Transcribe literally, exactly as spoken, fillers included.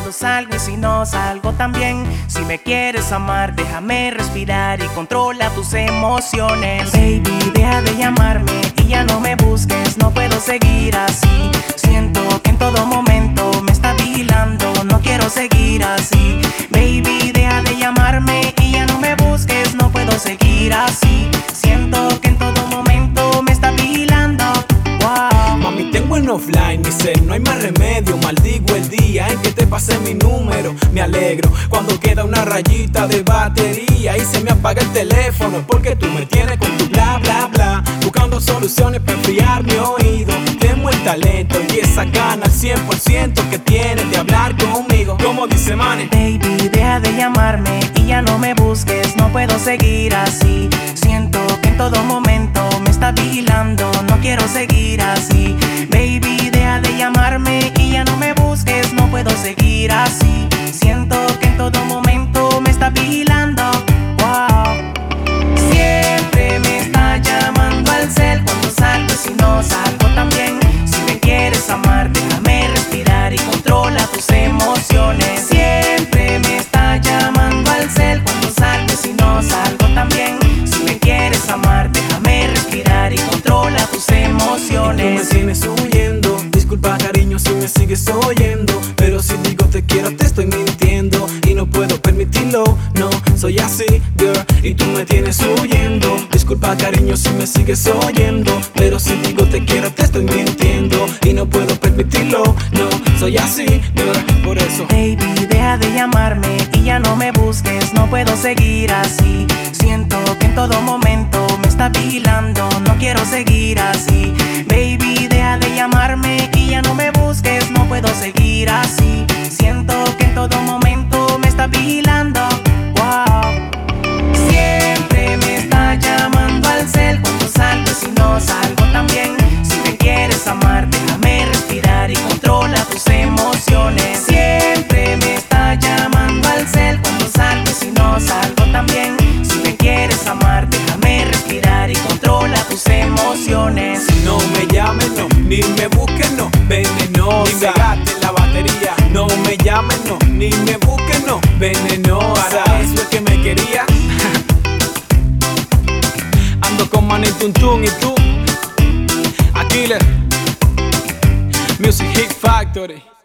cuando salgo y si no salgo también. Si me quieres amar, déjame respirar y controla tus emociones. Baby, deja de llamarme y ya no me busques, no puedo seguir así. Siento que en todo momento me está vigilando, no quiero seguir así. Baby, deja de llamarme y ya no me busques, no puedo seguir así. Siento que en todo momento me está vigilando. Wow. Mami, tengo en offline mi cel, no hay más remedio. Maldigo el día en que te pasé mi número. Me alegro cuando queda una rayita de batería y se me apaga el teléfono, porque tú me tienes con tu bla bla bla, buscando soluciones para enfriar mi oído. Tengo el talento y esa gana al cien por ciento que tienes de hablar conmigo. Como dice Mane, baby, deja de llamarme y ya no me busques, no puedo seguir así. Siento que en todo momento me está vigilando, no quiero seguir así. Baby, deja de llamarme y ya no me busques, no puedo seguir así. Siento que en todo momento me está vigilando. Wow. Siempre me está llamando al cel cuando salgo y si no salgo también. Si me quieres amar, déjame respirar y controla tus emociones. Siempre me está llamando al cel cuando salgo y si no salgo también. Si me quieres amar, déjame respirar y controla tus emociones. tú me tienes huyendo. Disculpa, cariño, si me sigues oyendo, pero si digo te quiero te estoy mintiendo y no puedo permitirlo. No, soy así, girl, y tú me tienes huyendo. Disculpa, cariño, si me sigues oyendo, pero si digo te quiero te estoy mintiendo y no puedo permitirlo. No, soy así, girl, por eso. Baby, deja de llamarme y ya no me busques, no puedo seguir así. Siento que en todo momento me está vigilando, no quiero seguir así. Baby, deja de llamarme y ya no me busques, no puedo seguir así. Siento que en todo momento me está vigilando. Wow. Siempre me está llamando al cel cuando salgo y si no salgo también. Si me quieres amar, déjame respirar y controla tus emociones. Siempre me está llamando al cel cuando salgo y si no salgo también. Si me quieres amar, déjame respirar y controla tus emociones. No me llames, no, ni me busques, no, venenosa. Ni me gastes la batería. No me llames, no, ni me busques, no, venenosa. Para eso es que me quería. Ando con Mane Tuntun y tú, A Killer, Music Hit Factory.